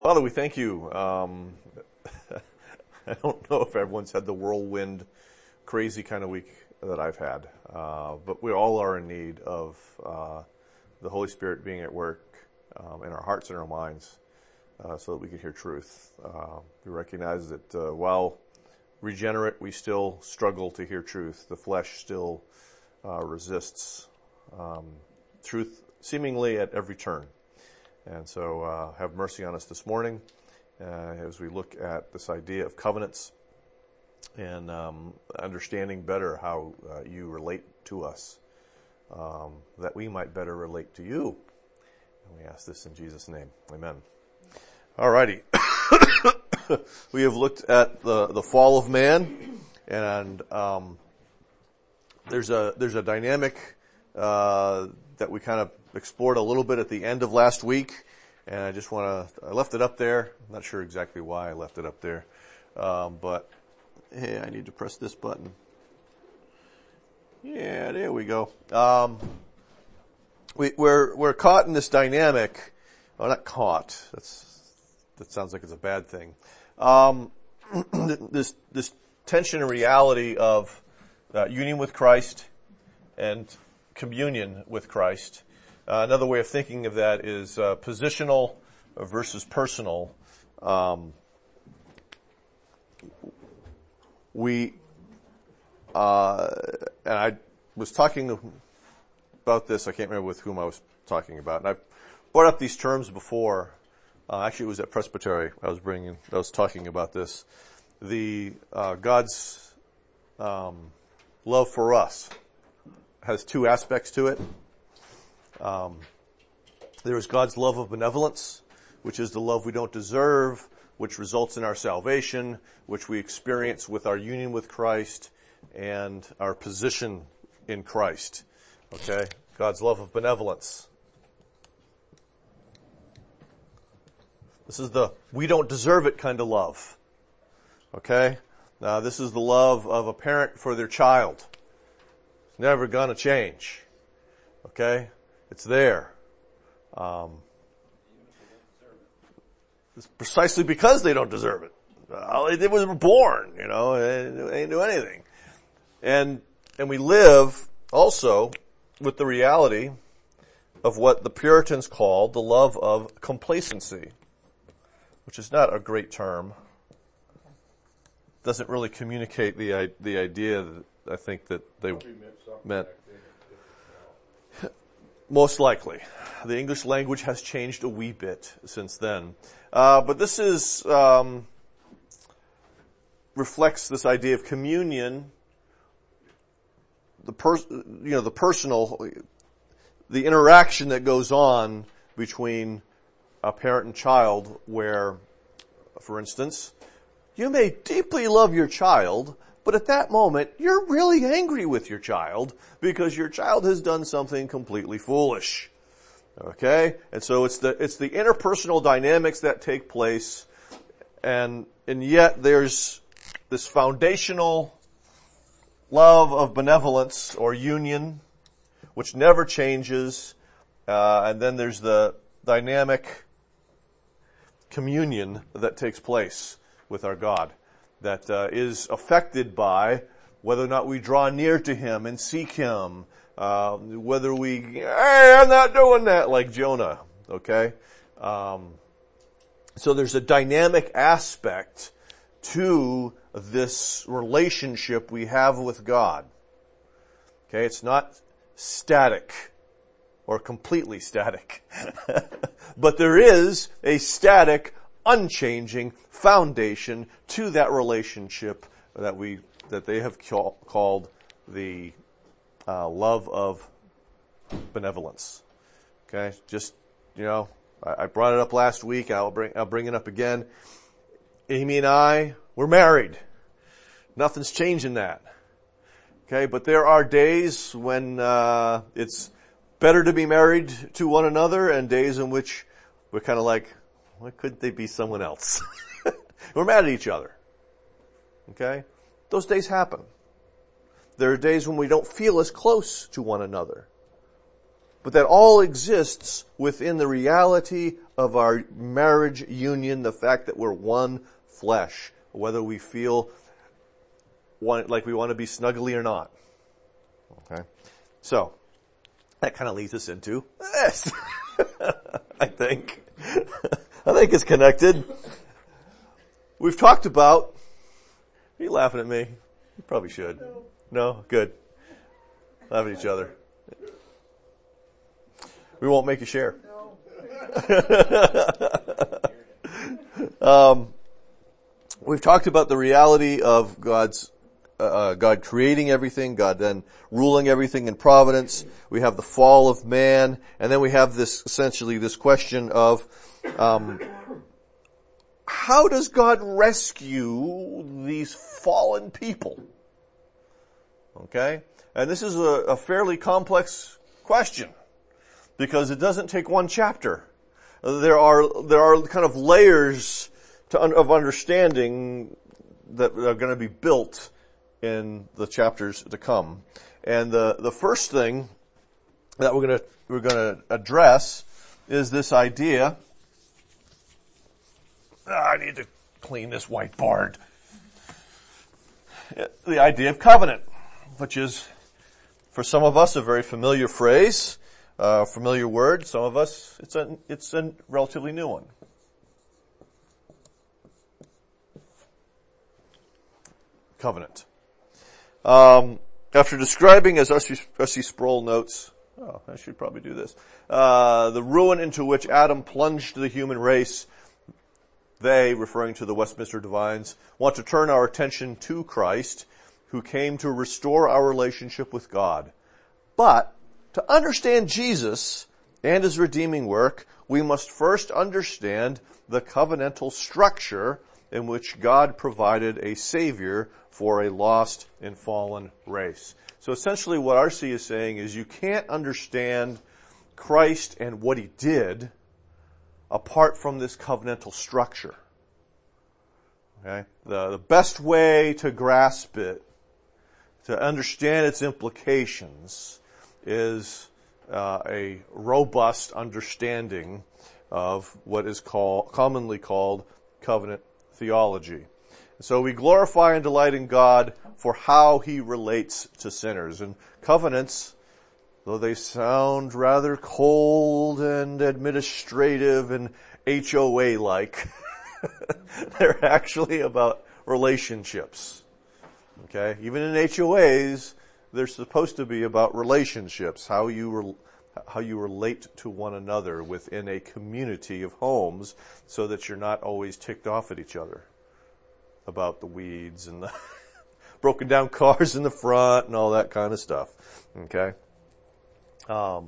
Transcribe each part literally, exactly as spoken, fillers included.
Father, we thank you. Um, I don't know if everyone's had the whirlwind, crazy kind of week that I've had, uh, but we all are in need of uh, the Holy Spirit being at work um, in our hearts and our minds uh, so that we can hear truth. Uh, we recognize that uh, while regenerate, we still struggle to hear truth. The flesh still uh, resists um, truth seemingly at every turn. And so uh, have mercy on us this morning uh, as we look at this idea of covenants and um, understanding better how uh, you relate to us, um, that we might better relate to you. And we ask this in Jesus' name. Amen. All righty. We have looked at the, the fall of man, and um, there's a there's a dynamic uh, that we kind of explored a little bit at the end of last week, and I just want to, I left it up there. I'm not sure exactly why I left it up there, um, but hey, I need to press this button. Yeah, there we go. Um, we, we're we're caught in this dynamic. Well, not caught. That's that sounds like it's a bad thing. Um, this this tension and reality of uh, union with Christ and communion with Christ. Uh, another way of thinking of that is uh, positional versus personal. Um, we, uh, and I was talking about this, I can't remember with whom I was talking about, and I brought up these terms before. Uh, actually, it was at Presbytery. I was bringing, I was talking about this. The uh, God's um, love for us has two aspects to it. Um, there is God's love of benevolence, which is the love we don't deserve, which results in our salvation, which we experience with our union with Christ and our position in Christ. Okay? God's love of benevolence. This is the we don't deserve it kind of love. Okay? Now, this is the love of a parent for their child. It's never gonna change. Okay? It's there. Um, it's precisely because they don't deserve it. Uh, they were born, you know, they didn't do anything. And, and we live also with the reality of what the Puritans called the love of complacency, which is not a great term. Doesn't really communicate the, the idea that I think that they meant. Most likely. The English language has changed a wee bit since then. Uh, but this is, um, reflects this idea of communion, the per, you know, the personal, the interaction that goes on between a parent and child where, for instance, you may deeply love your child, but at that moment, you're really angry with your child because your child has done something completely foolish. Okay? And so it's the, it's the interpersonal dynamics that take place, and, and yet there's this foundational love of benevolence or union, which never changes, uh, and then there's the dynamic communion that takes place with our God, that uh, is affected by whether or not we draw near to Him and seek Him, uh, whether we, hey, I'm not doing that, like Jonah, okay? Um, so there's a dynamic aspect to this relationship we have with God. Okay, it's not static or completely static, but there is a static, unchanging foundation to that relationship that we that they have ca- called the uh, love of benevolence. Okay, just you know, I, I brought it up last week. I'll bring I'll bring it up again. Amy and I, we're married. Nothing's changing that. Okay, but there are days when uh it's better to be married to one another, and days in which we're kind of like, why couldn't they be someone else? We're mad at each other. Okay? Those days happen. There are days when we don't feel as close to one another. But that all exists within the reality of our marriage union, the fact that we're one flesh, whether we feel want, like we want to be snuggly or not. Okay? So, that kind of leads us into this. I think. I think it's connected. We've talked about, are you laughing at me? You probably should. No? No? Good. Laugh at each other. We won't make you share. No. um, we've talked about the reality of God's uh, God creating everything, God then ruling everything in providence. We have the fall of man, and then we have this essentially this question of um, how does God rescue these fallen people? Okay, and this is a, a fairly complex question, because it doesn't take one chapter. There are, there are kind of layers to, of understanding that are going to be built in the chapters to come. And the, the first thing that we're going to, we're going to address is this idea. I need to clean this whiteboard. The idea of covenant, which is, for some of us, a very familiar phrase. Uh, familiar word. Some of us, it's a, it's a relatively new one. Covenant. Um, after describing, as R C Sproul notes, oh, I should probably do this, uh, the ruin into which Adam plunged the human race, they, referring to the Westminster Divines, want to turn our attention to Christ, who came to restore our relationship with God. But, to understand Jesus and his redeeming work, we must first understand the covenantal structure in which God provided a Savior for a lost and fallen race. So essentially what R C is saying is you can't understand Christ and what he did apart from this covenantal structure. Okay? The, the best way to grasp it, to understand its implications, is uh, a robust understanding of what is called, commonly called covenant theology. So we glorify and delight in God for how he relates to sinners. And covenants, though they sound rather cold and administrative and H O A-like, they're actually about relationships. Okay? Even in H O As, they're supposed to be about relationships, how you re- how you relate to one another within a community of homes, so that you're not always ticked off at each other about the weeds and the broken down cars in the front and all that kind of stuff. Okay? Um,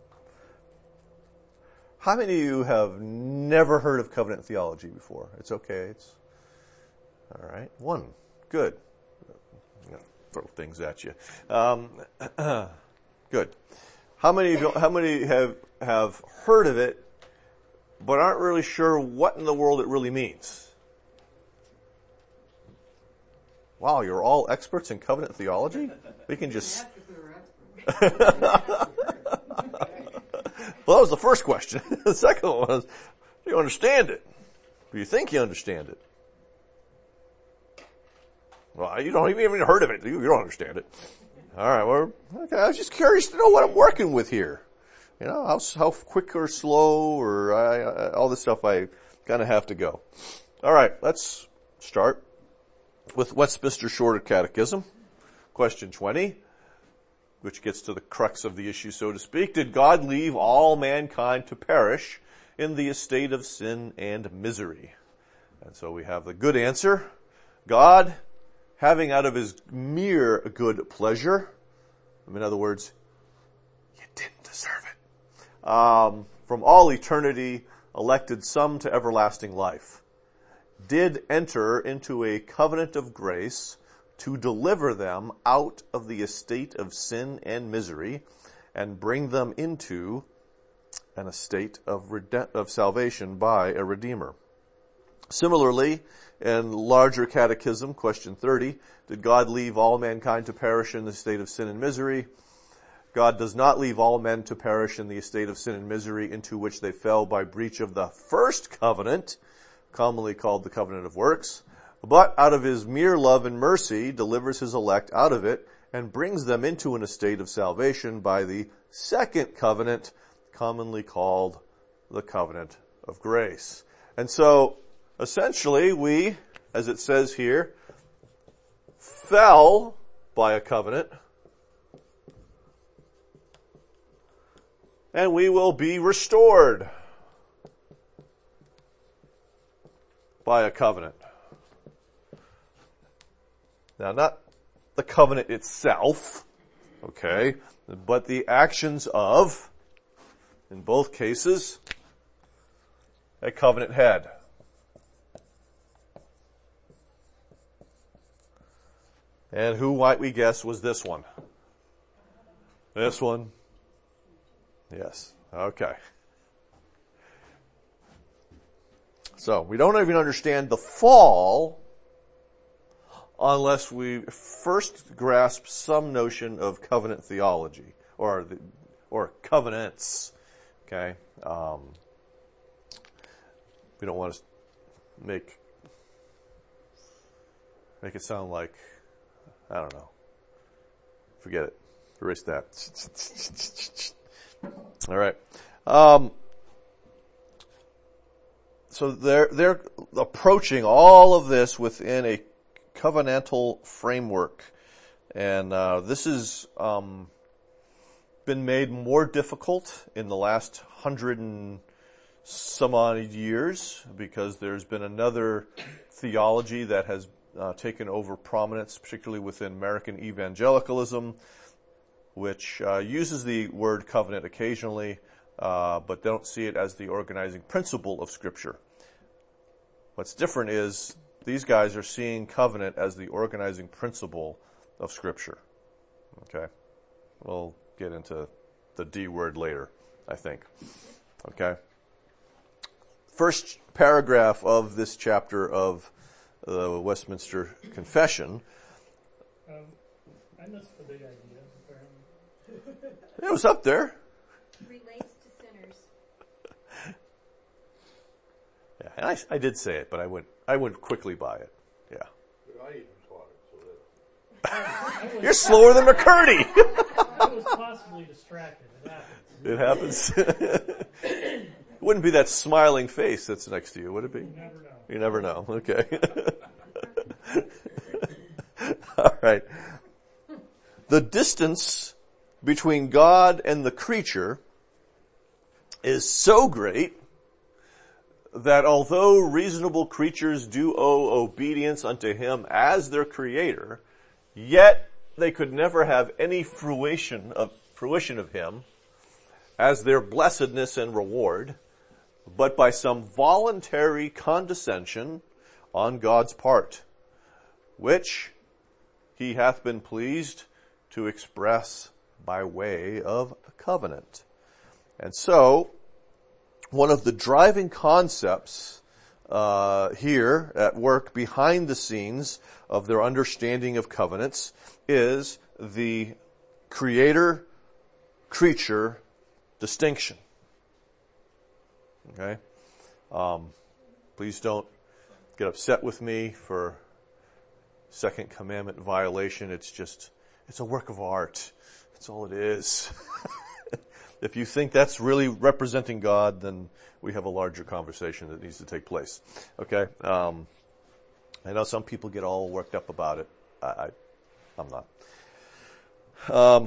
how many of you have never heard of covenant theology before? It's okay. It's all right. One. Good. Throw things at you. Um, good. How many of you, how many have, have heard of it, but aren't really sure what in the world it really means? Wow, you're all experts in covenant theology? We can just... Well, that was the first question. The second one was, do you understand it? Do you think you understand it? Well, you don't even heard of it. You, you don't understand it. All right. Well, okay. I was just curious to know what I'm working with here. You know, how, how quick or slow or I, I, all this stuff I kind of have to go. All right. Let's start with Westminster Shorter Catechism, question twenty, which gets to the crux of the issue, so to speak. Did God leave all mankind to perish in the estate of sin and misery? And so we have the good answer. God, having out of his mere good pleasure, in other words, you didn't deserve it, um, from all eternity elected some to everlasting life, did enter into a covenant of grace to deliver them out of the estate of sin and misery and bring them into an estate of, rede- of salvation by a Redeemer. Similarly, in larger catechism, question thirty, did God leave all mankind to perish in the state of sin and misery? God does not leave all men to perish in the estate of sin and misery into which they fell by breach of the first covenant, commonly called the covenant of works, but out of his mere love and mercy delivers his elect out of it and brings them into an estate of salvation by the second covenant, commonly called the covenant of grace. And so, essentially, we, as it says here, fell by a covenant, and we will be restored by a covenant. Now, not the covenant itself, okay, but the actions of, in both cases, a covenant head. And who might we guess was this one? This one? Yes. Okay. So, we don't even understand the fall unless we first grasp some notion of covenant theology, or the, or covenants. Okay? Um, we don't want to make, make it sound like, I don't know. Forget it. Erase that. All right. Um, so they're, they're approaching all of this within a covenantal framework. And, uh, this has, um, been made more difficult in the last hundred and some odd years because there's been another theology that has uh, taken over prominence, particularly within American evangelicalism, which uh, uses the word covenant occasionally, uh, but don't see it as the organizing principle of Scripture. What's different is these guys are seeing covenant as the organizing principle of Scripture. Okay? We'll get into the D word later, I think. Okay? First paragraph of this chapter of the Westminster Confession. Um, I missed the big idea, apparently. It was up there. Relates to sinners. Yeah, and I, I did say it, but I went I went quickly by it. Yeah. I even taught it, so that... You're slower than McCurdy. I was possibly distracted. It happens. It happens. It wouldn't be that smiling face that's next to you, would it be? You never know. You never know. Okay. All right. The distance between God and the creature is so great that although reasonable creatures do owe obedience unto him as their creator, yet they could never have any fruition of, fruition of him as their blessedness and reward, but by some voluntary condescension on God's part, which he hath been pleased to express by way of a covenant. And so, one of the driving concepts uh, here at work behind the scenes of their understanding of covenants is the creator-creature distinction. Okay? Um, please don't get upset with me for second commandment violation. It's just, it's a work of art. That's all it is. If you think that's really representing God, then we have a larger conversation that needs to take place. Okay? Um, I know some people get all worked up about it. I, I I'm not. Um,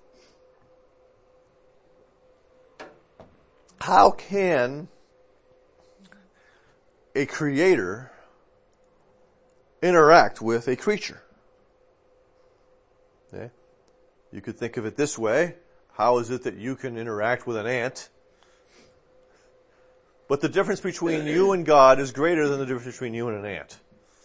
how can a creator interact with a creature? Okay? You could think of it this way. How is it that you can interact with an ant? But the difference between you and God is greater than the difference between you and an ant.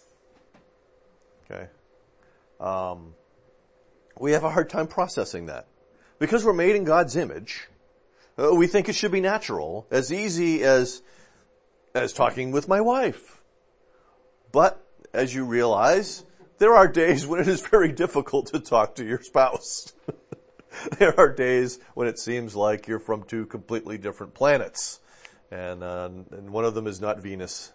Okay? Um, we have a hard time processing that. Because we're made in God's image, uh, we think it should be natural, as easy as, as talking with my wife. But, as you realize, there are days when it is very difficult to talk to your spouse. There are days when it seems like you're from two completely different planets. And, uh, and one of them is not Venus.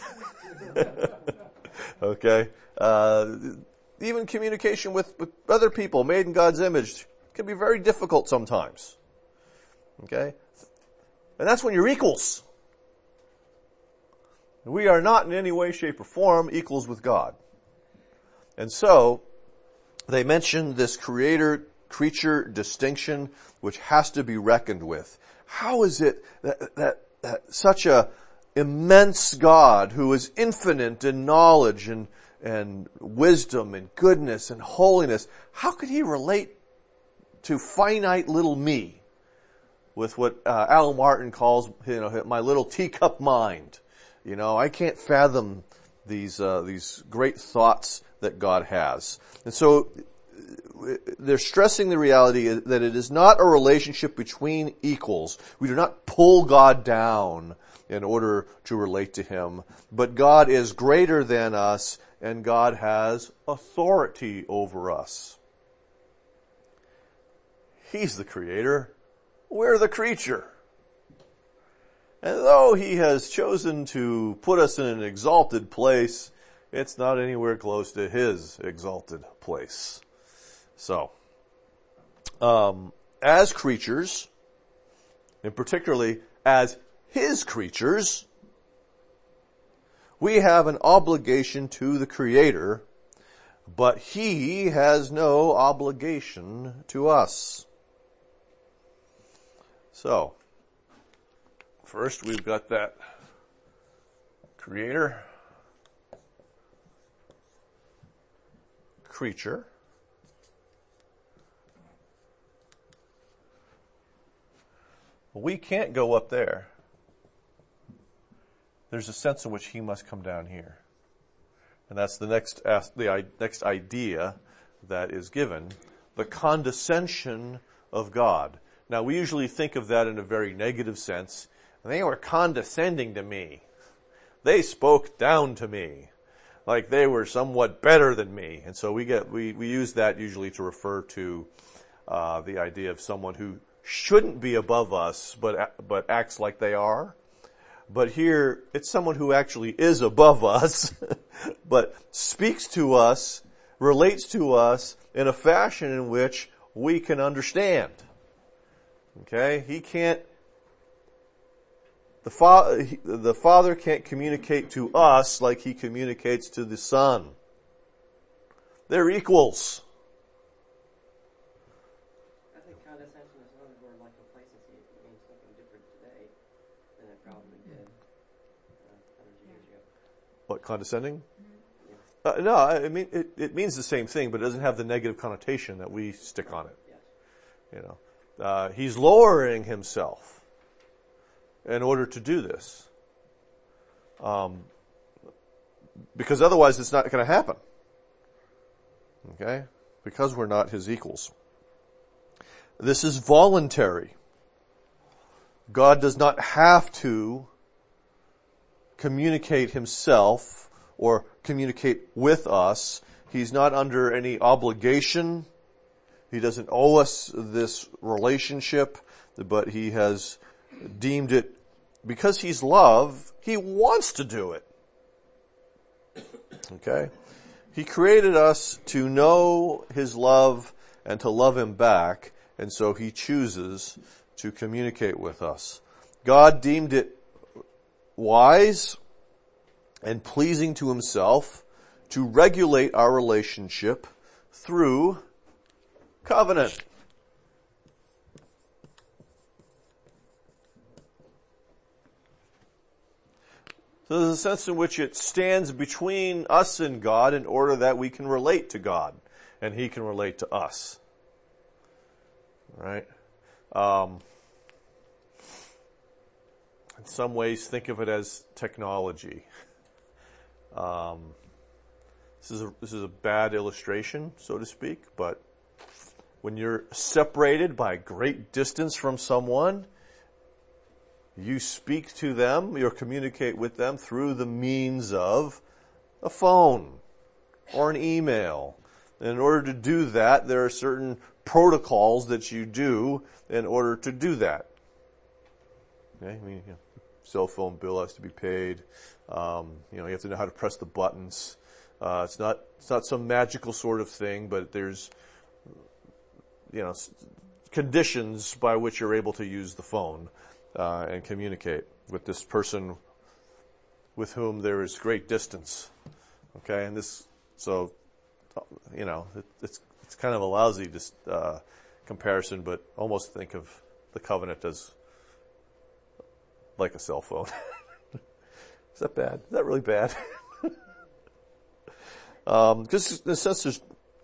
Okay? Uh, even communication with, with other people made in God's image can be very difficult sometimes. Okay? And that's when you're equals. We are not in any way, shape, or form equals with God. And so, they mention this creator-creature distinction which has to be reckoned with. How is it that, that, that such a immense God who is infinite in knowledge and, and wisdom and goodness and holiness, how could he relate to finite little me with what uh, Al Martin calls, you know, my little teacup mind? You know, I can't fathom these uh, these great thoughts that God has. And so they're stressing the reality that it is not a relationship between equals. We do not pull God down in order to relate to him, but God is greater than us and God has authority over us. He's the creator. We're the creature. And though he has chosen to put us in an exalted place, it's not anywhere close to his exalted place. So, um, as creatures, and particularly as his creatures, we have an obligation to the Creator, but he has no obligation to us. So, first we've got that Creator, creature, we can't go up there. There's a sense in which he must come down here. And that's the next, the next idea that is given. The condescension of God. Now we usually think of that in a very negative sense. They were condescending to me. They spoke down to me. Like they were somewhat better than me. And so we get, we, we use that usually to refer to, uh, the idea of someone who shouldn't be above us, but, but acts like they are. But here, it's someone who actually is above us, but speaks to us, relates to us in a fashion in which we can understand. Okay? He can't, the, fa- the Father can't communicate to us like he communicates to the Son. They're equals. I think condescension is another word like complacency. It means something different today than it probably did uh, hundreds of years ago. What, condescending? Uh, no, I mean, it, it means the same thing, but it doesn't have the negative connotation that we stick on it. Yes. You know, uh, he's lowering himself in order to do this. Um, because otherwise it's not going to happen. Okay? Because we're not his equals. This is voluntary. God does not have to communicate himself or communicate with us. He's not under any obligation. He doesn't owe us this relationship, but he has deemed it, because he's love, he wants to do it. Okay? He created us to know his love and to love him back, and so he chooses to communicate with us. God deemed it wise and pleasing to himself to regulate our relationship through covenant. So there's a sense in which it stands between us and God in order that we can relate to God and he can relate to us. Right? Um, in some ways, think of it as technology. Um, this is a, this is a bad illustration, so to speak, but when you're separated by great distance from someone, you speak to them, you communicate with them through the means of a phone or an email. And in order to do that, there are certain protocols that you do in order to do that. Okay, I mean, you know, cell phone bill has to be paid. Um, you know, you have to know how to press the buttons. Uh, it's not it's not some magical sort of thing, but there's, you know, conditions by which you're able to use the phone uh, and communicate with this person with whom there is great distance. Okay, and this, so, you know, it, it's it's kind of a lousy dis, uh, comparison, but almost think of the covenant as like a cell phone. Is that bad? Is that really bad? um, because in a sense, there's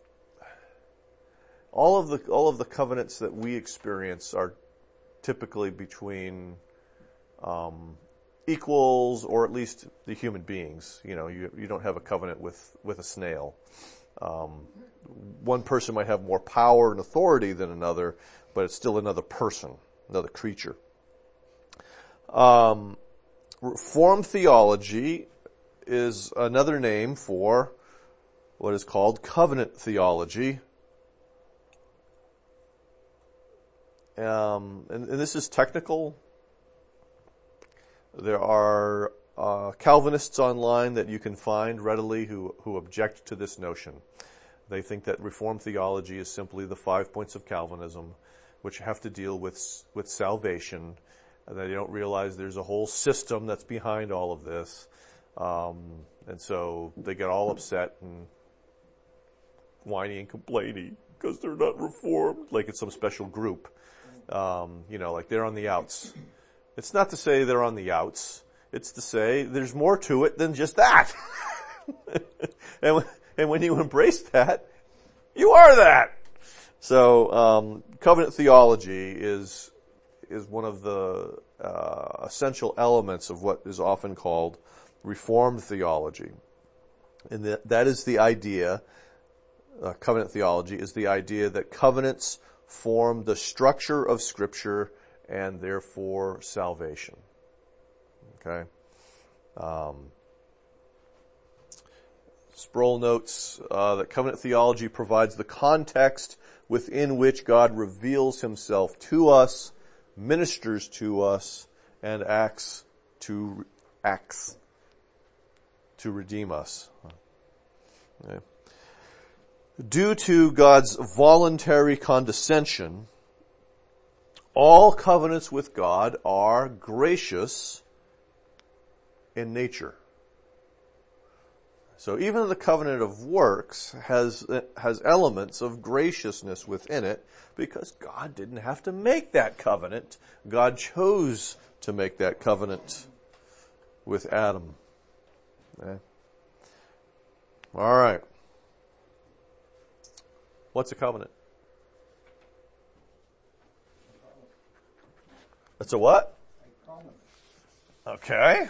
all of the all of the covenants that we experience are typically between um, equals, or at least the human beings. You know, you you don't have a covenant with with a snail. Um, one person might have more power and authority than another, but it's still another person, another creature. Um, Reformed theology is another name for what is called covenant theology. Um, and, and this is technical. There are uh, Calvinists online that you can find readily who, who object to this notion. They think that Reformed theology is simply the five points of Calvinism, which have to deal with with salvation, and they don't realize there's a whole system that's behind all of this. Um, and so they get all upset and whiny and complaining because they're not Reformed, like it's some special group. Um, you know, like they're on the outs. It's not to say they're on the outs. It's to say there's more to it than just that. and, when, and when you embrace that, you are that. So, um, covenant theology is is one of the uh, essential elements of what is often called Reformed theology. And that, that is the idea, uh, covenant theology is the idea that covenants form the structure of Scripture and therefore salvation. Okay? Um, Sproul notes uh, that covenant theology provides the context within which God reveals himself to us, ministers to us, and acts to acts to redeem us. Okay. Due to God's voluntary condescension, all covenants with God are gracious in nature. So even the covenant of works has has elements of graciousness within it because God didn't have to make that covenant. God chose to make that covenant with Adam. Okay. All right. What's a covenant? That's a what? Okay.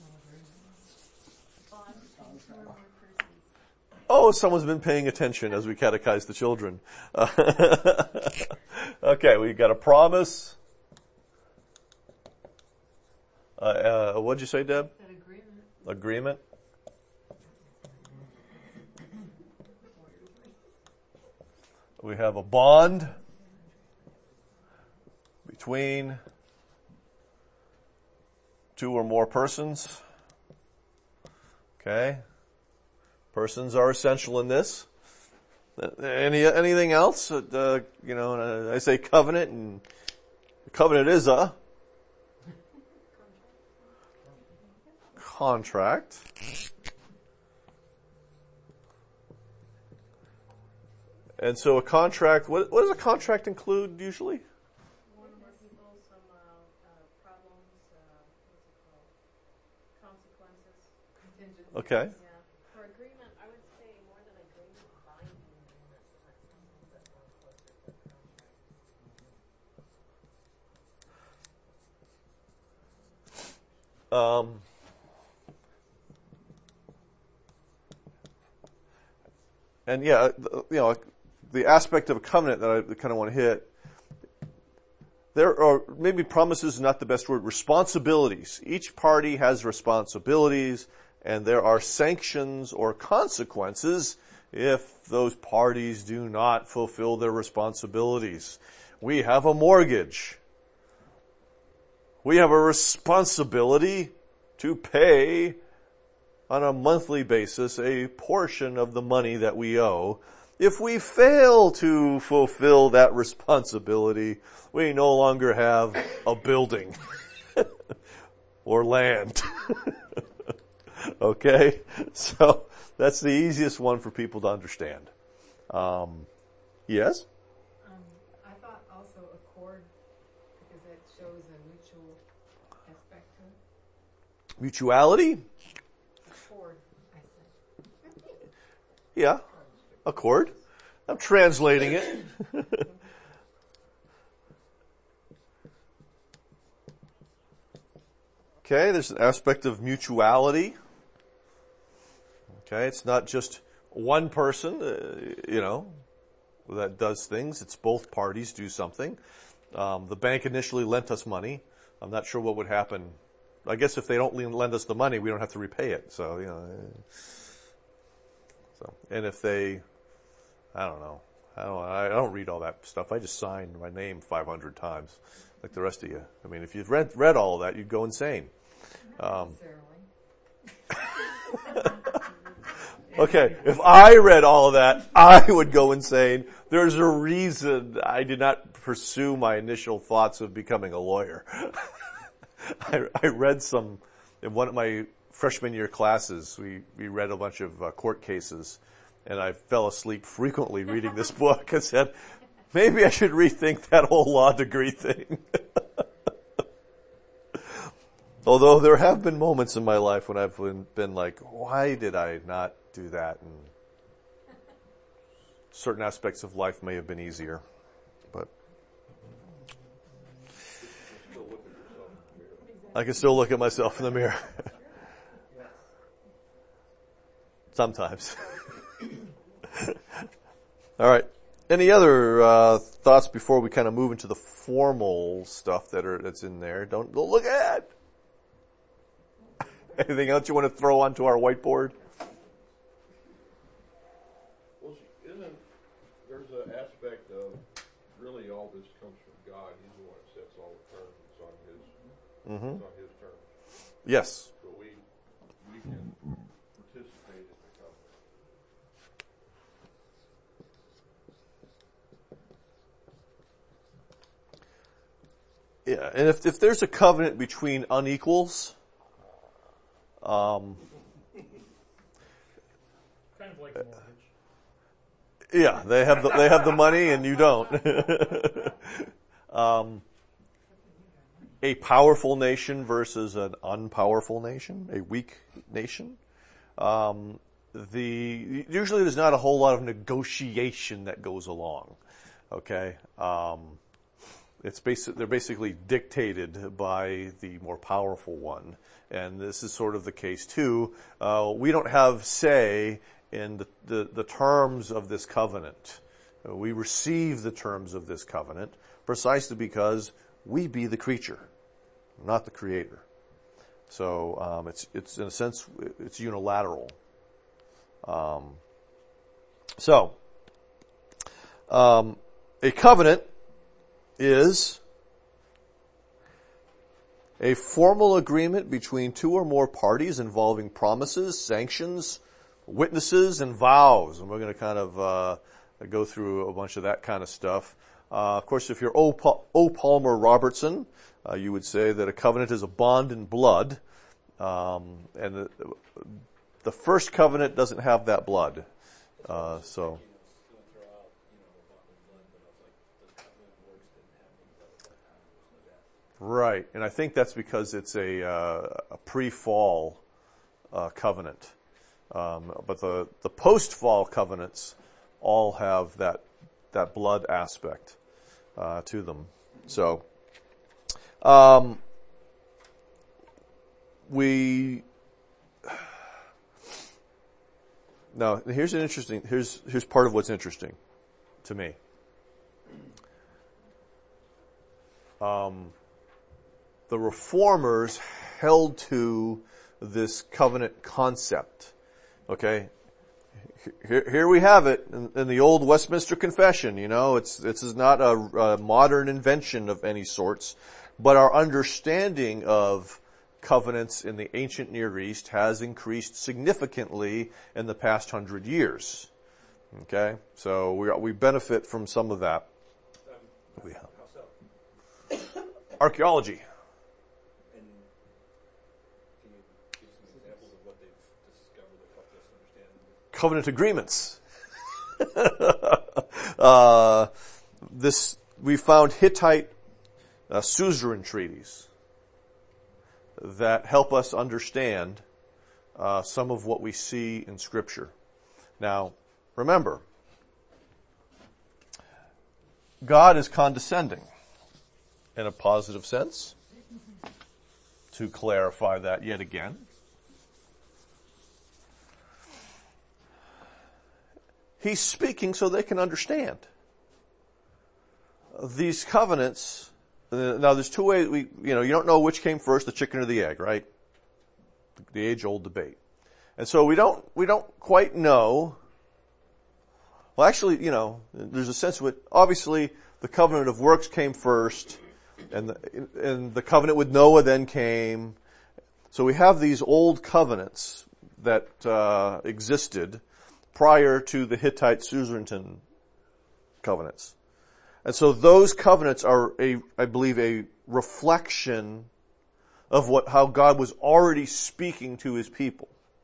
Oh, someone's been paying attention as we catechize the children. Uh, okay, we got a promise. Uh, uh, what'd you say, Deb? An agreement. Agreement. We have a bond between two or more persons. Okay. Persons are essential in this. Any anything else? Uh, you know, I say covenant, and covenant is a contract. And so a contract, what, what does a contract include usually? One or more people, some uh, uh, problems, uh, what's it called? Consequences. Contingencies. Okay. Yeah. For agreement, I would say more than agreement, binding agreement. That's something that's more closer to contract. Um, and yeah, you know, the aspect of a covenant that I kind of want to hit, there are maybe promises is not the best word, responsibilities. Each party has responsibilities, and there are sanctions or consequences if those parties do not fulfill their responsibilities. We have a mortgage. We have a responsibility to pay on a monthly basis a portion of the money that we owe. If we fail to fulfill that responsibility, we no longer have a building or land. Okay? So that's the easiest one for people to understand. Um, yes? Um, I thought also accord, because that shows a mutual aspect to it. Mutuality? Accord, I said. Yeah. Accord. I'm translating it. Okay, there's an aspect of mutuality. Okay, it's not just one person, uh, you know, that does things. It's both parties do something. Um, the bank initially lent us money. I'm not sure what would happen. I guess if they don't lend us the money, we don't have to repay it. So, you know. So, and if they, I don't know. I don't, I don't read all that stuff. I just signed my name five hundred times, like the rest of you. I mean, if you'd read, read all of that, you'd go insane. Um, okay, if I read all of that, I would go insane. There's a reason I did not pursue my initial thoughts of becoming a lawyer. I, I read some, in one of my freshman year classes, we, we read a bunch of uh, court cases, and I fell asleep frequently reading this book and said, maybe I should rethink that whole law degree thing. Although there have been moments in my life when I've been, been like, why did I not do that? And certain aspects of life may have been easier, but I can still look at myself in the mirror. Sometimes. All right. Any other uh, thoughts before we kind of move into the formal stuff that are that's in there? Don't, don't look at it. Anything else you want to throw onto our whiteboard? Well, isn't, there's an aspect of, really all this comes from God. He's the one that sets all the terms. It's on his, Mm-hmm. it's on his terms. Yes. So we, we can participate in the covenant. Yeah, and if if there's a covenant between unequals, um, Kind of like a mortgage. yeah, they have the, they have the money and you don't. um, a powerful nation versus an unpowerful nation, a weak nation. Um, the usually there's not a whole lot of negotiation that goes along. Okay. Um, It's basic, they're basically dictated by the more powerful one. And this is sort of the case too. Uh, we don't have say in the, the, the terms of this covenant. Uh, we receive the terms of this covenant precisely because we be the creature, not the creator. So, um, it's, it's in a sense, it's unilateral. Um, so, um, a covenant is a formal agreement between two or more parties involving promises, sanctions, witnesses, and vows. And we're going to kind of uh, go through a bunch of that kind of stuff. Uh, of course, if you're O. Pa- O. Palmer Robertson, uh, you would say that a covenant is a bond in blood. Um, and the, the first covenant doesn't have that blood. Uh, so... Right, and I think that's because it's a, uh, a pre-fall uh, covenant. Um, but the, the post-fall covenants all have that that blood aspect uh, to them. So, um, we now here's an interesting here's here's part of what's interesting to me. Um. The reformers held to this covenant concept, okay? here, here we have it in, in the old Westminster Confession. You know, it's this is not a, a modern invention of any sorts, but our understanding of covenants in the ancient Near East has increased significantly in the past hundred years. Okay, so we we benefit from some of that. Um, We have. How so? Archaeology. And can you give some examples of what they've discovered that helped us understand? Covenant agreements. uh, this we found Hittite uh, suzerain treaties that help us understand uh, some of what we see in Scripture. Now, remember, God is condescending in a positive sense. To clarify that yet again. He's speaking so they can understand. These covenants, uh, now there's two ways, we, you know, you don't know which came first, the chicken or the egg, right? The age-old debate. And so we don't, we don't quite know. Well, actually, you know, there's a sense of it. Obviously, the covenant of works came first, and the, and the covenant with Noah then came. So we have these old covenants that uh, existed prior to the Hittite suzerainty covenants. And so those covenants are, a, I believe, a reflection of what how God was already speaking to his people.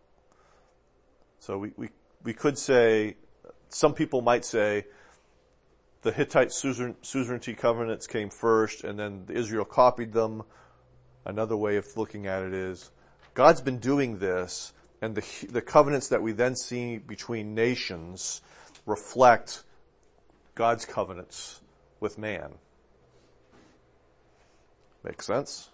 So we, we, we could say, some people might say, the Hittite suzerain, suzerainty covenants came first and then Israel copied them. Another way of looking at it is, God's been doing this, and the, the covenants that we then see between nations reflect God's covenants with man. Make sense?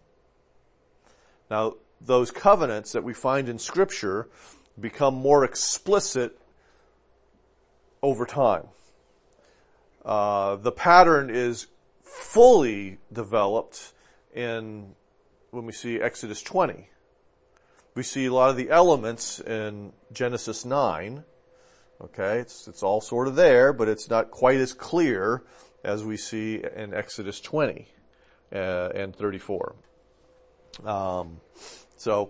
Now, those covenants that we find in Scripture become more explicit over time. Uh, the pattern is fully developed in when we see Exodus twenty. We see a lot of the elements in Genesis nine. Okay, it's it's all sort of there, but it's not quite as clear as we see in Exodus twenty uh, and thirty-four. Um, so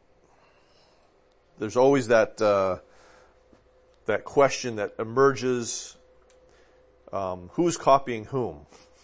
there's always that uh, that question that emerges: um, who's copying whom?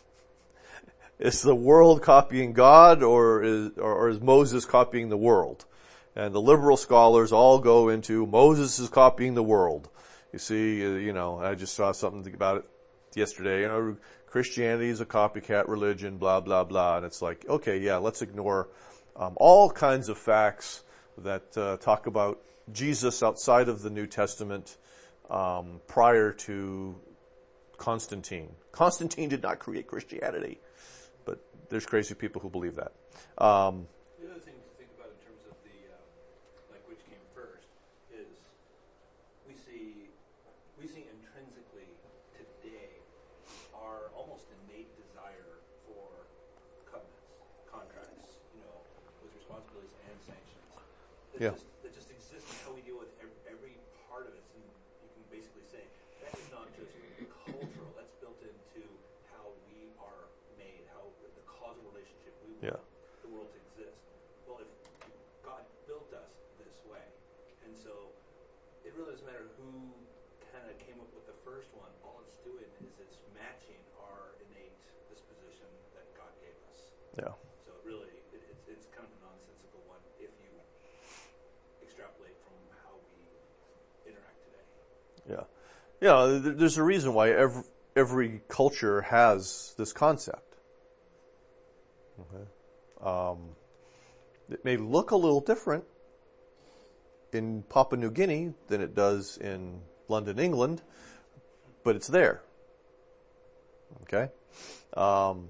Is the world copying God, or is or, or is Moses copying the world? And the liberal scholars all go into Moses is copying the world. You see, uh, you know, I just saw something about it yesterday. You know, Christianity is a copycat religion, blah, blah, blah. And it's like, okay, yeah, let's ignore um, all kinds of facts that uh, talk about Jesus outside of the New Testament um, prior to Constantine. Constantine did not create Christianity, but there's crazy people who believe that. Um, The other thing to think about in terms of the, um, like which came first, is we see, we see intrinsically today our almost innate desire for covenants, contracts, you know, with responsibilities and sanctions. That Yeah. just, that just exists in how we deal with every, every part of it. And you can basically say that is not just cultural, that's built into how we are made, how the, the causal relationship we want Yeah. the world to exist. Well, if God built us this way, and so it really doesn't matter who kind of came up with the first one. All it's doing is it's matching our innate disposition that God gave us. yeah. So it really, it, it's it's kind of a nonsensical one if you extrapolate from how we interact today. Yeah. You know, th- there's a reason why every, every culture has this concept. Okay. Um, it may look a little different in Papua New Guinea than it does in London, England, but it's there. Okay. Um,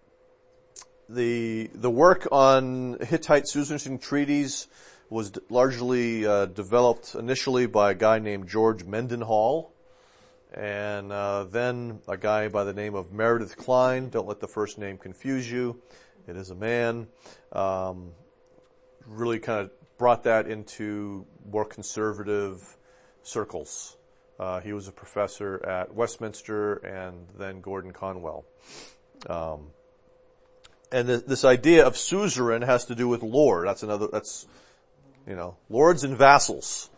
the the work on Hittite suzerainty treaties was d- largely uh, developed initially by a guy named George Mendenhall, and uh, then a guy by the name of Meredith Kline. Don't let the first name confuse you. It is a man. Um, really kind of brought that into more conservative circles. Uh, he was a professor at Westminster and then Gordon Conwell. Um, and th- this idea of suzerain has to do with lord. That's another, that's, you know, lords and vassals.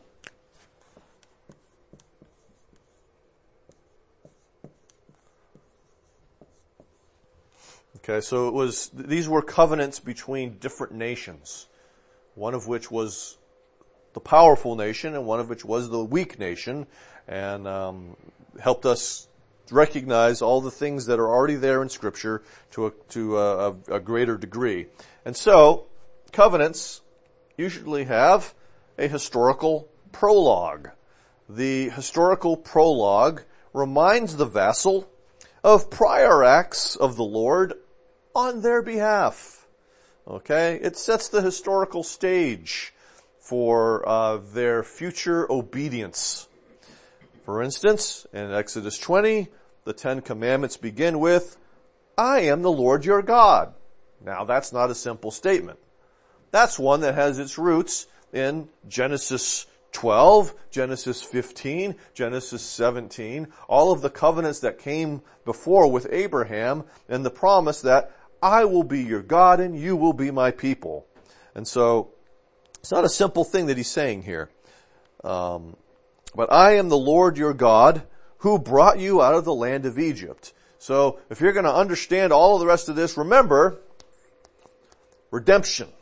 Okay, so it was, these were covenants between different nations, one of which was the powerful nation and one of which was the weak nation, and um, helped us recognize all the things that are already there in Scripture to a, to a, a, a greater degree. And so, covenants usually have a historical prologue. The historical prologue reminds the vassal of prior acts of the Lord on their behalf. Okay? It sets the historical stage for uh, their future obedience. For instance, in Exodus twenty, the Ten Commandments begin with, I am the Lord your God. Now that's not a simple statement. That's one that has its roots in Genesis twelve, Genesis fifteen, Genesis seventeen, all of the covenants that came before with Abraham, and the promise that I will be your God and you will be my people. And so, it's not a simple thing that he's saying here. Um, but I am the Lord your God who brought you out of the land of Egypt. So, if you're going to understand all of the rest of this, remember, redemption.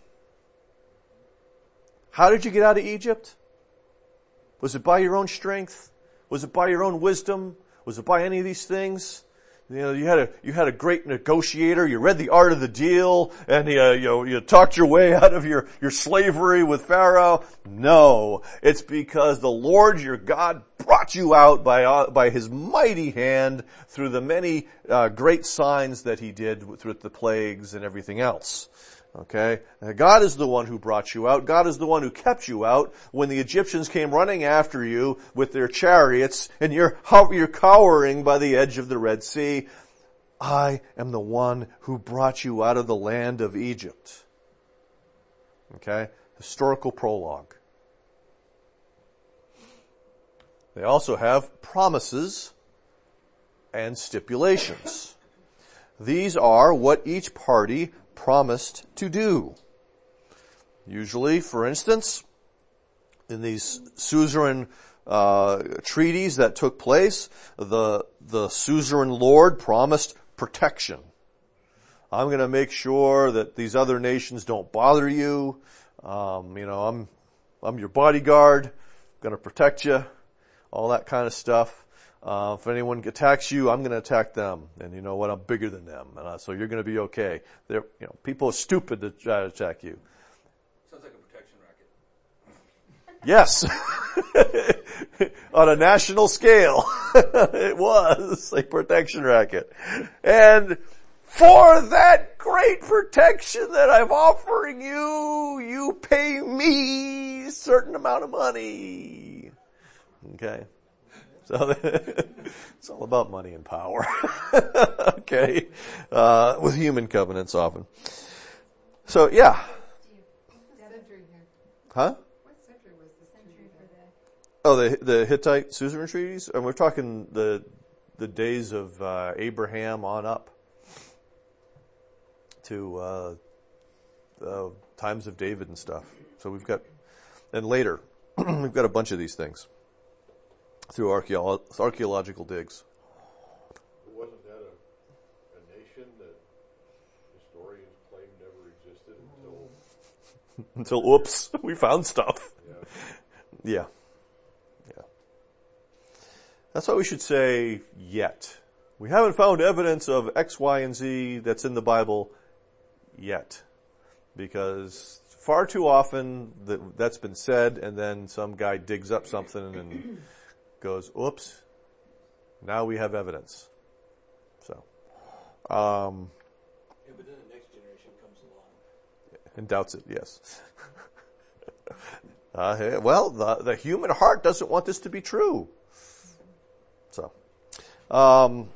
How did you get out of Egypt? Was it by your own strength? Was it by your own wisdom? Was it by any of these things? You know, you had a, you had a great negotiator, you read the art of the deal, and you, you know, you talked your way out of your, your slavery with Pharaoh. No. It's because the Lord your God brought you out by, uh, by His mighty hand through the many, uh, great signs that He did with, with the plagues and everything else. Okay? God is the one who brought you out. God is the one who kept you out when the Egyptians came running after you with their chariots and you're, you're cowering by the edge of the Red Sea. I am the one who brought you out of the land of Egypt. Okay? Historical prologue. They also have promises and stipulations. These are what each party promised to do. Usually, for instance, in these suzerain uh, treaties that took place, the the suzerain lord promised protection. I'm going to make sure that these other nations don't bother you. Um, you know, I'm I'm your bodyguard. I'm going to protect you. All that kind of stuff. Uh, if anyone attacks you, I'm going to attack them. And you know what? I'm bigger than them. And uh, so you're going to be okay. They're, you know, people are stupid to try to attack you. Sounds like a protection racket. Yes. On a national scale. It was a protection racket. And for that great protection that I'm offering you, you pay me a certain amount of money. Okay. So it's all about money and power. Okay. Uh, with human covenants often. So yeah. Century here. Huh? What century was this century for that? Oh, the the Hittite suzerain treaties? And we're talking the the days of uh, Abraham on up to uh, uh times of David and stuff. So we've got, and later, we've got a bunch of these things through archeolo- archaeological digs. Wasn't that a, a nation that historians claim never existed until... Until, oops, we found stuff. Yeah. Yeah. Yeah. That's why we should say yet. We haven't found evidence of X, Y, and Z that's in the Bible yet. Because far too often that, that's been said and then some guy digs up something and goes, oops, now we have evidence. So, um, Yeah, but then the next generation comes along. and doubts it, yes. uh, hey, well, the, the human heart doesn't want this to be true. So, um,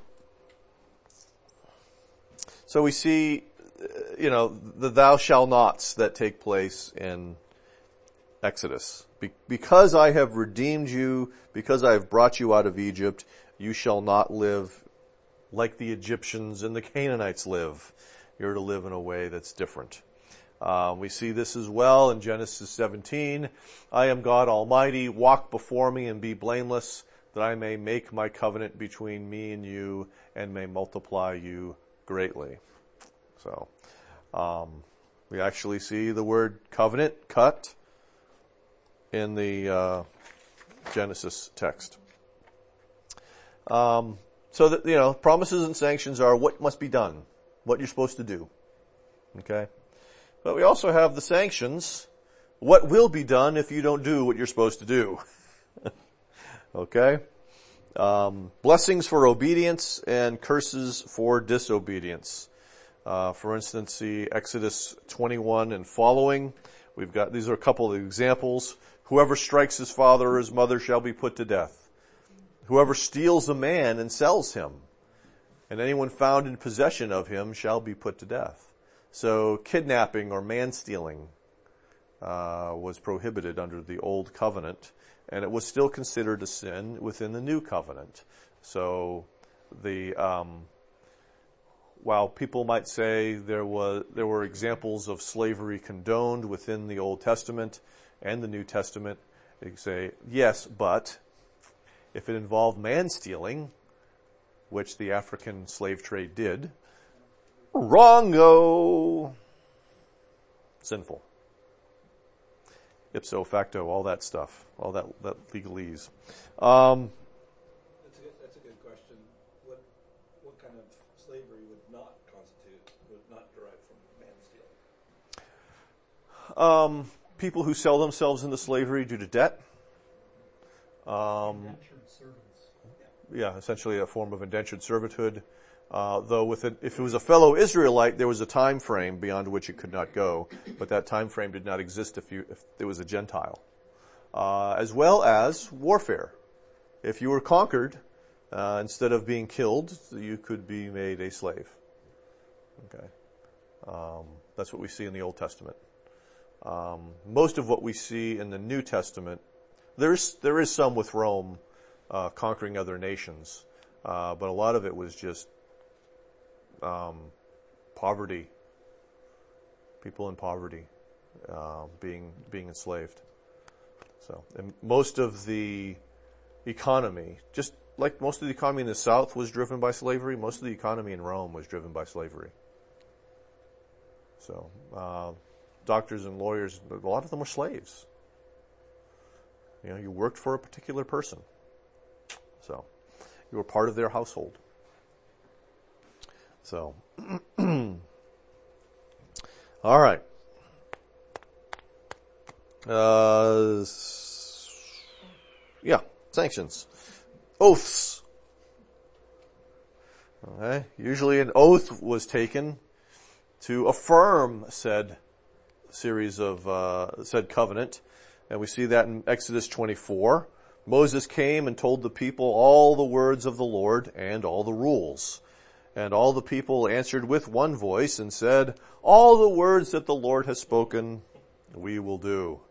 so we see, you know, the thou shall nots that take place in Exodus. Be- because I have redeemed you, because I have brought you out of Egypt, you shall not live like the Egyptians and the Canaanites live. You're to live in a way that's different. Uh, we see this as well in Genesis seventeen. I am God Almighty. Walk before me and be blameless, that I may make my covenant between me and you and may multiply you greatly. So, um, we actually see the word covenant cut in the uh, Genesis text. Um, so that, you know, promises and sanctions are what must be done, what you're supposed to do. Okay? But we also have the sanctions, what will be done if you don't do what you're supposed to do. Okay? Um, blessings for obedience and curses for disobedience. Uh, for instance, see Exodus twenty-one and following. We've got, these are a couple of examples. Whoever strikes his father or his mother shall be put to death. Whoever steals a man and sells him, and anyone found in possession of him shall be put to death. So kidnapping or man-stealing uh, was prohibited under the old covenant, and it was still considered a sin within the new covenant. So the um, while people might say there was there were examples of slavery condoned within the Old Testament and the New Testament, they say yes, but if it involved man-stealing, which the African slave trade did, wrongo, sinful. Ipso facto, all that stuff, all that, that legalese. Um, that's, a good, that's a good question. What what kind of slavery would not constitute, would not derive from man-stealing? um, people who sell themselves into slavery due to debt. Um, Indentured servants. yeah, essentially a form of indentured servitude. Uh, though with it, if it was a fellow Israelite, there was a time frame beyond which it could not go, but that time frame did not exist if you if it was a Gentile. Uh, as well as warfare. If you were conquered, uh, instead of being killed, you could be made a slave. Okay, um, that's what we see in the Old Testament. Um, most of what we see in the New Testament, there's there is some with Rome uh, conquering other nations, uh, but a lot of it was just Um, poverty, people in poverty, uh, being being enslaved. So, and most of the economy, just like most of the economy in the South was driven by slavery, most of the economy in Rome was driven by slavery. So, uh, doctors and lawyers, a lot of them were slaves. You know, you worked for a particular person. So, you were part of their household. So, all right. Uh, yeah, sanctions. Oaths. Okay. Usually an oath was taken to affirm said series of, uh, said covenant. And we see that in Exodus twenty-four. Moses came and told the people all the words of the Lord and all the rules. And all the people answered with one voice and said, all the words that the Lord has spoken, we will do.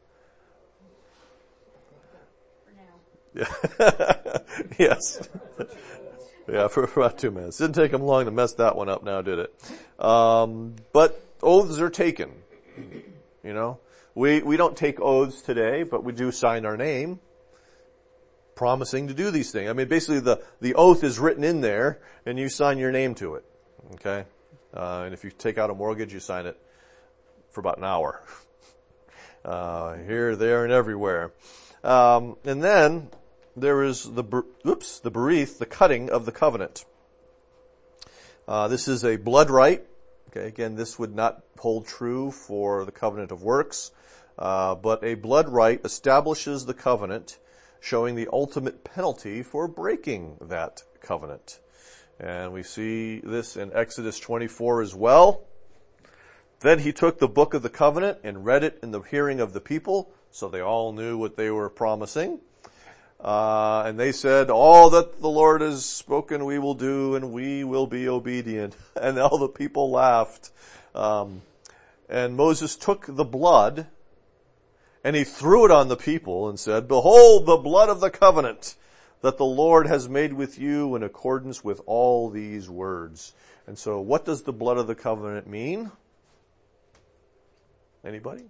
For now. Yeah. Yes. Yeah, for about two minutes. Didn't take them long to mess that one up now, did it? Um, but oaths are taken. You know, we, we don't take oaths today, but we do sign our name, promising to do these things. I mean, basically the, the oath is written in there and you sign your name to it. Okay? Uh, and if you take out a mortgage, you sign it for about an hour. Uh, here, there, and everywhere. Um, and then there is the, oops, the berith, the cutting of the covenant. Uh, this is a blood rite. Okay, again, this would not hold true for the covenant of works. Uh, but a blood rite establishes the covenant, showing the ultimate penalty for breaking that covenant. And we see this in Exodus twenty-four as well. Then he took the book of the covenant and read it in the hearing of the people, so they all knew what they were promising. Uh, and they said, all that the Lord has spoken we will do, and we will be obedient. And all the people laughed. Um, and Moses took the blood And he threw it on the people and said, "Behold the blood of the covenant that the Lord has made with you in accordance with all these words." And so what does the blood of the covenant mean? Anybody?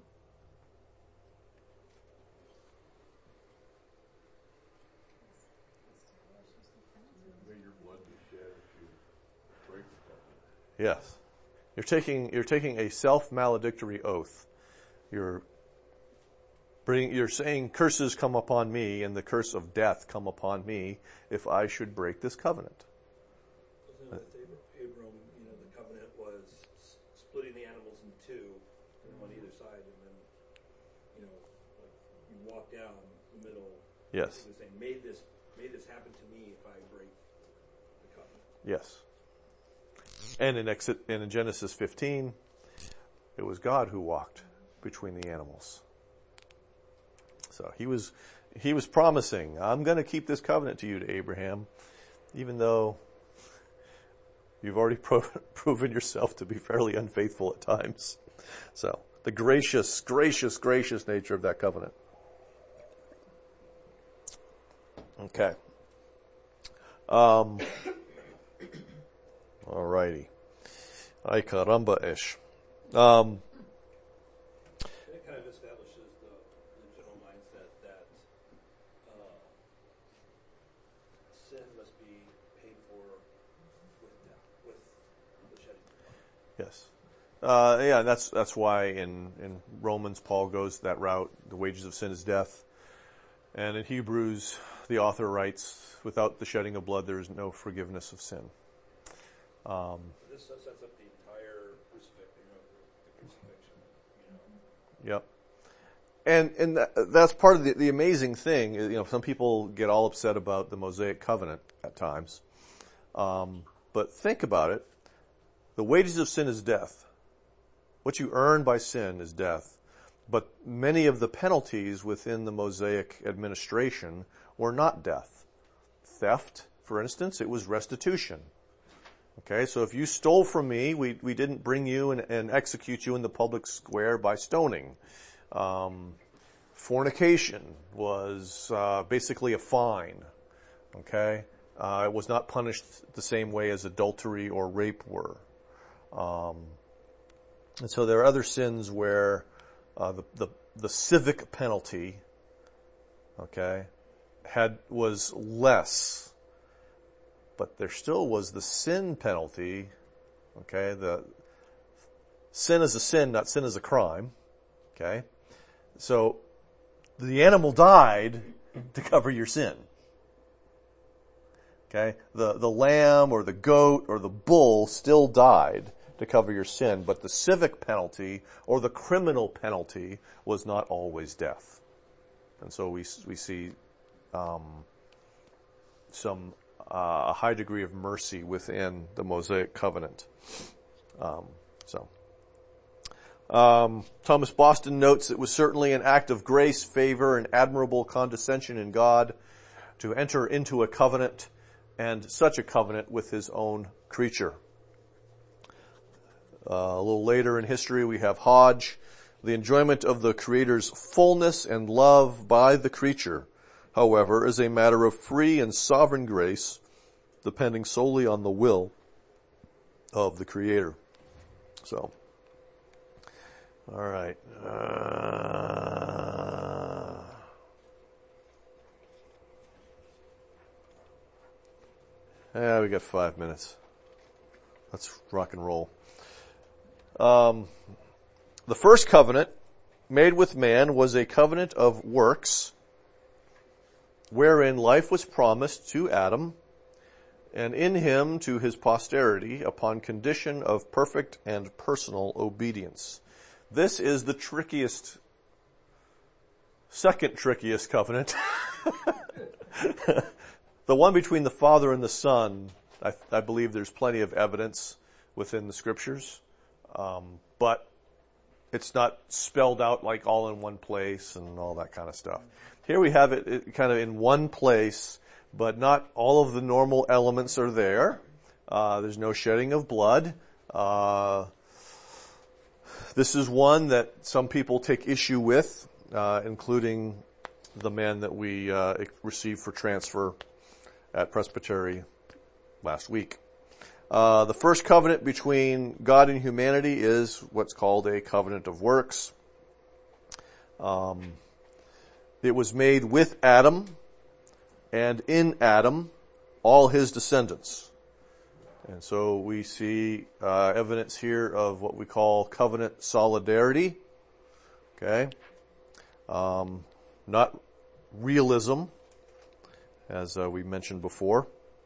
May your blood be shed if you break the covenant. Yes. You're taking, you're taking a self-maledictory oath. You're bringing, you're saying curses come upon me and the curse of death come upon me if I should break this covenant. Wasn't it with Ab- Abram, you know, the covenant was s- splitting the animals in two, on either side, and then, you know, like you walk down the middle. Yes. He was saying, may this, may this happen to me if I break the covenant. Yes. And in, Exit, and in Genesis fifteen, it was God who walked between the animals. So he was, he was promising, I'm going to keep this covenant to you, to Abraham, even though you've already pro- proven yourself to be fairly unfaithful at times. So the gracious, gracious, gracious nature of that covenant. Okay. Um, alrighty. Ay caramba ish. Um, And it kind of establishes the, the general mindset that uh, sin must be paid for with death, with the shedding of blood. yes. Uh, yeah, that's, that's why in, in Romans, Paul goes that route. The wages of sin is death. And in Hebrews, the author writes, without the shedding of blood, there is no forgiveness of sin. Um, This sets up the entire crucifixion, you know, the crucifixion, you know. Yep. And and that, that's part of the, the amazing thing. You know, some people get all upset about the Mosaic covenant at times. Um, but think about it. The wages of sin is death. What you earn by sin is death. But many of the penalties within the Mosaic administration were not death. Theft, for instance, it was restitution. Okay, so if you stole from me, we, we didn't bring you and, and execute you in the public square by stoning. Um, fornication was uh, basically a fine. Okay, uh, it was not punished the same way as adultery or rape were. Um, and so there are other sins where uh, the, the the civic penalty, okay, had was less. But there still was the sin penalty, okay? The sin is a sin, not sin is a crime, okay? So the animal died to cover your sin, okay? The the lamb or the goat or the bull still died to cover your sin, but the civic penalty or the criminal penalty was not always death, and so we we see um, some. Uh, a high degree of mercy within the Mosaic covenant. Um, so, um, Thomas Boston notes it was certainly an act of grace, favor, and admirable condescension in God to enter into a covenant, and such a covenant with his own creature. Uh, a little later in history, we have Hodge, the enjoyment of the Creator's fullness and love by the creature, however, is a matter of free and sovereign grace, depending solely on the will of the Creator. So, all right. Uh, yeah, we got five minutes. Let's rock and roll. Um, the first covenant made with man was a covenant of works, wherein life was promised to Adam, and in him to his posterity upon condition of perfect and personal obedience. This is the trickiest, second trickiest covenant. The one between the Father and the Son, I, I believe there's plenty of evidence within the Scriptures, um, but it's not spelled out like all in one place and all that kind of stuff. Here we have it, it kind of in one place, but not all of the normal elements are there. Uh, there's no shedding of blood. Uh, this is one that some people take issue with. uh, including the man that we uh, received for transfer at Presbytery last week. Uh, the first covenant between God and humanity is what's called a covenant of works. Um, it was made with Adam, and in Adam, all his descendants. And so we see uh, evidence here of what we call covenant solidarity. Okay? Um, not realism, as uh, we mentioned before.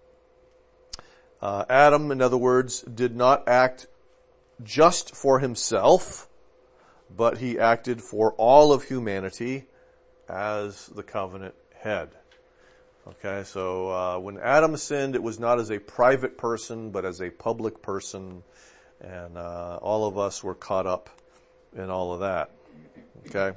Uh, Adam, in other words, did not act just for himself, but he acted for all of humanity as the covenant head. Okay, so uh, when Adam sinned, it was not as a private person, but as a public person, and uh, all of us were caught up in all of that. Okay,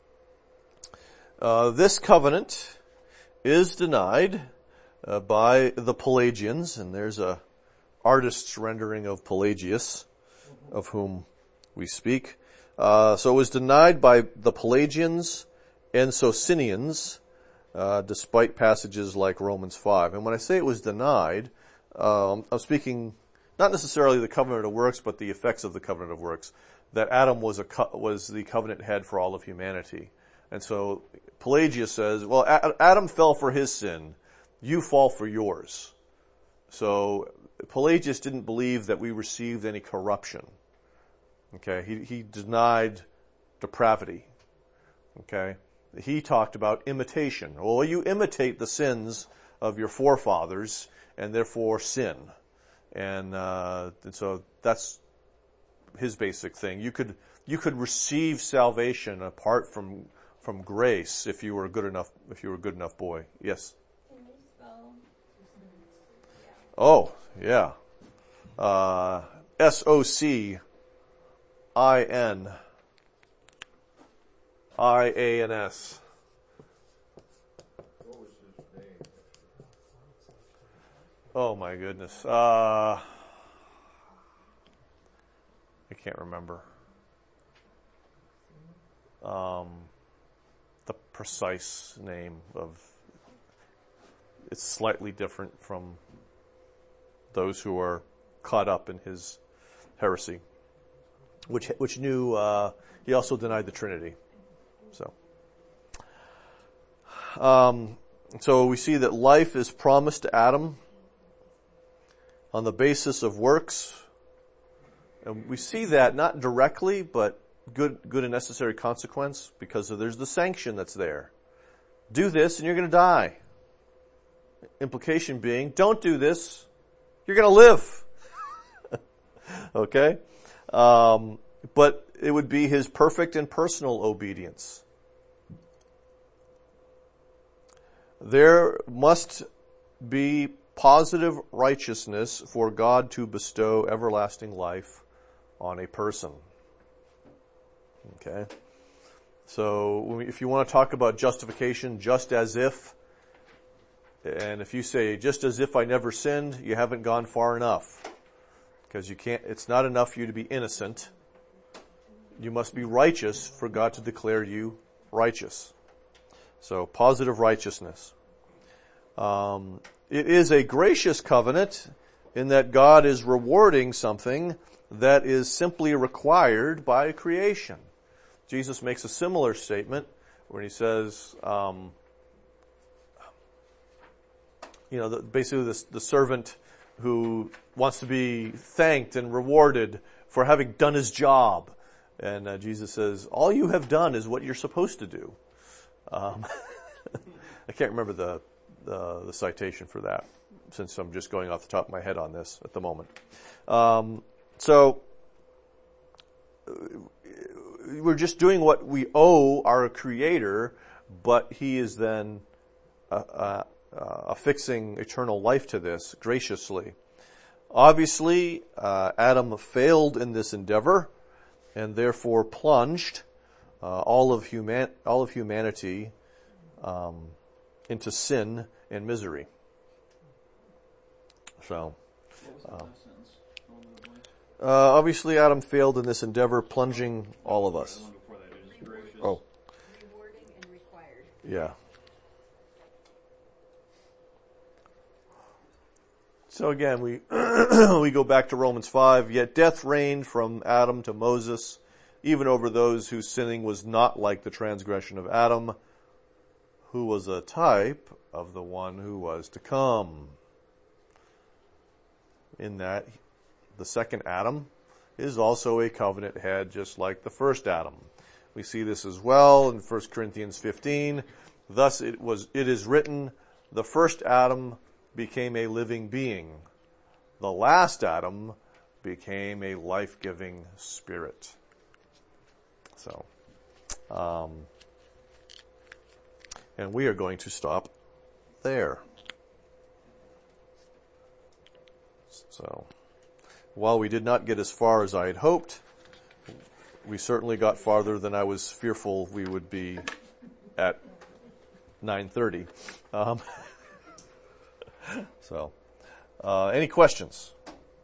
uh, this covenant is denied uh, by the Pelagians, and there's a artist's rendering of Pelagius, of whom we speak. Uh, so it was denied by the Pelagians and Socinians, Uh, despite passages like Romans five. And when I say it was denied, um, I'm speaking not necessarily the covenant of works, but the effects of the covenant of works. That Adam was a co- was the covenant head for all of humanity. And so Pelagius says, well, a- Adam fell for his sin. You fall for yours. So Pelagius didn't believe that we received any corruption. Okay, he, he denied depravity. Okay. He talked about imitation. Well, you imitate the sins of your forefathers and therefore sin. And, uh, and so that's his basic thing. You could, you could receive salvation apart from, from grace if you were a good enough, if you were a good enough boy. Yes? Can you spell? Oh, yeah. Uh, S O C I N I A N S. What was his name? Oh my goodness. Uh, I can't remember. Um, the precise name of, it's slightly different from those who are caught up in his heresy, which, which knew, uh, he also denied the Trinity. So, um, so we see that life is promised to Adam on the basis of works, and we see that not directly, but good, good and necessary consequence, because there's the sanction that's there. Do this, and you're going to die. Implication being, don't do this, you're going to live. Okay, um, but it would be his perfect and personal obedience. There must be positive righteousness for God to bestow everlasting life on a person. Okay? So if you want to talk about justification, just as if, and if you say, just as if I never sinned, you haven't gone far enough. Because you can't, it's not enough for you to be innocent. You must be righteous for God to declare you righteous. So, positive righteousness. Um, it is a gracious covenant in that God is rewarding something that is simply required by creation. Jesus makes a similar statement when he says, um, you know, the, basically the, the servant who wants to be thanked and rewarded for having done his job. And uh, Jesus says, all you have done is what you're supposed to do. Um, I can't remember the, the the citation for that, since I'm just going off the top of my head on this at the moment. Um, so we're just doing what we owe our Creator, but He is then uh, uh, uh, affixing eternal life to this graciously. Obviously, uh, Adam failed in this endeavor, and therefore plunged uh, all of human all of humanity um, into sin and misery. So, uh, uh, obviously, Adam failed in this endeavor, plunging all of us. Oh, Yeah. So again, we we go back to Romans five. Yet death reigned from Adam to Moses, even over those whose sinning was not like the transgression of Adam, who was a type of the one who was to come. In that, the second Adam is also a covenant head, just like the first Adam. We see this as well in First Corinthians fifteen. Thus it was, it is written, the first Adam became a living being. The last Adam became a life-giving spirit. So, um, and we are going to stop there. So, while we did not get as far as I had hoped, we certainly got farther than I was fearful we would be at nine thirty. Um, so, uh, any questions?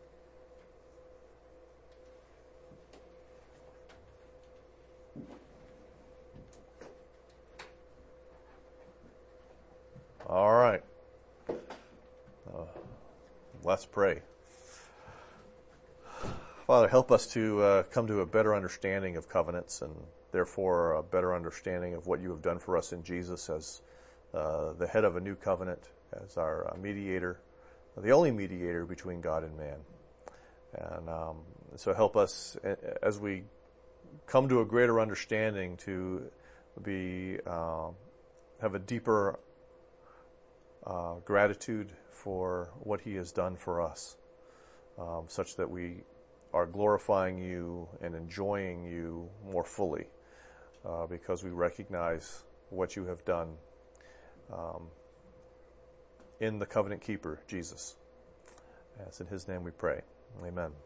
All right. Uh, let's pray. Father, help us to uh, come to a better understanding of covenants and therefore a better understanding of what you have done for us in Jesus as uh, the head of a new covenant, as our uh, mediator, the only mediator between God and man. And um, so help us as we come to a greater understanding to be uh, have a deeper uh, gratitude for what he has done for us, um, such that we are glorifying you and enjoying you more fully uh, because we recognize what you have done um, in the covenant keeper, Jesus. As in his name we pray. Amen.